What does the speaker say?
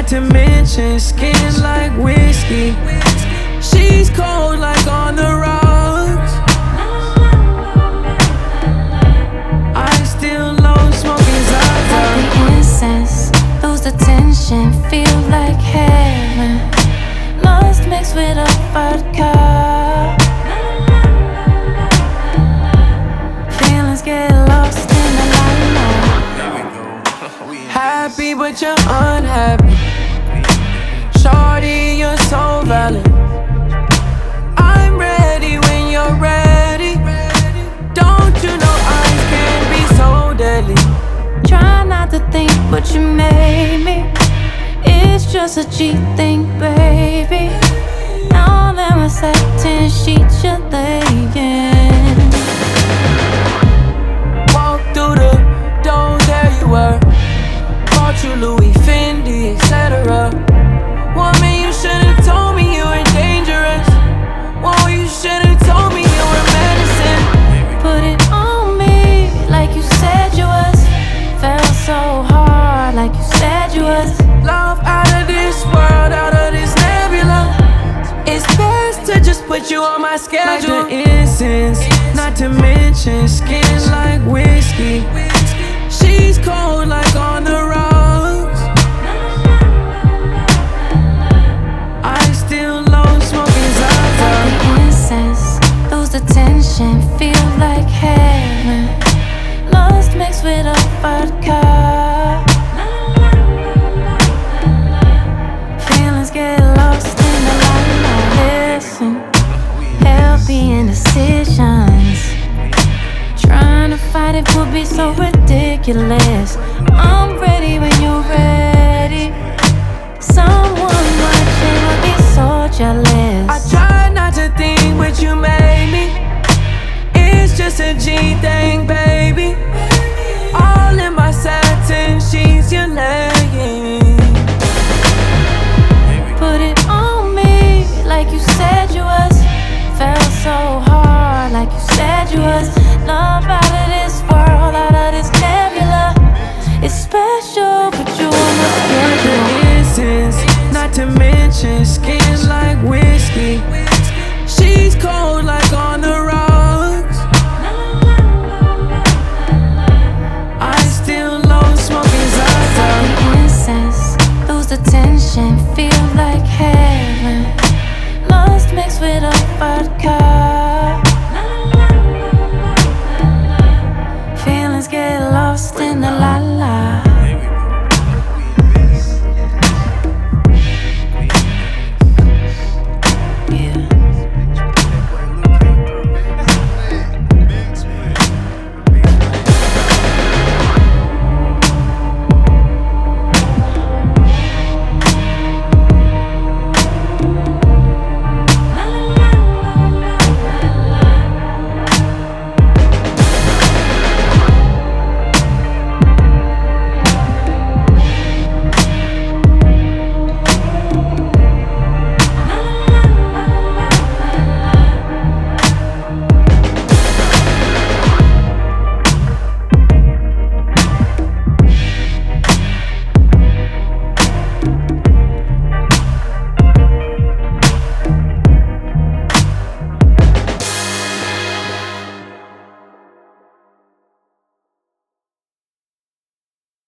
not to mention skin like whiskey. She's cold like on the rocks. I still love smoking Zaza. Like the incense, lose the tension, feel like heaven. Lust mixed with a vodka. Feelings get lost in the limelight. Happy but you're unhappy. Shorty, you're so valid. I'm ready when you're ready. Don't you know eyes can be so deadly? Try not to think what you made me. It's just a cheap thing, baby. Now that my satin sheets you're laying. Walk through the door, there you were. Bought you Louis, Fendi, etc. Woman, you should've told me you were dangerous. Whoa, you should've told me you were medicine. Put it on me like you said you was. Felt so hard like you said you was. Love out of this world, out of this nebula. It's best to just put you on my schedule. Like the incense, not to mention skin like whiskey. She's cold like on the rocks. I still love smoking Zaza. Like the incense, lose the tension, feel like heaven. Lust mixed with a vodka. Feelings get lost in the limelight. Listen, healthy indecisions. Trying to fight it would be so ridiculous. I'm ready when you're ready. Someone watching would be so jealous. I tried not to think what you made me. It's just a G thing, baby. All in my satin sheets you're laying. Put it on me like you said you was. Felt so hard like you said you was. Love out of this world, out of this nebula. It's special, but you almost Like schedule. the incense, not to mention skin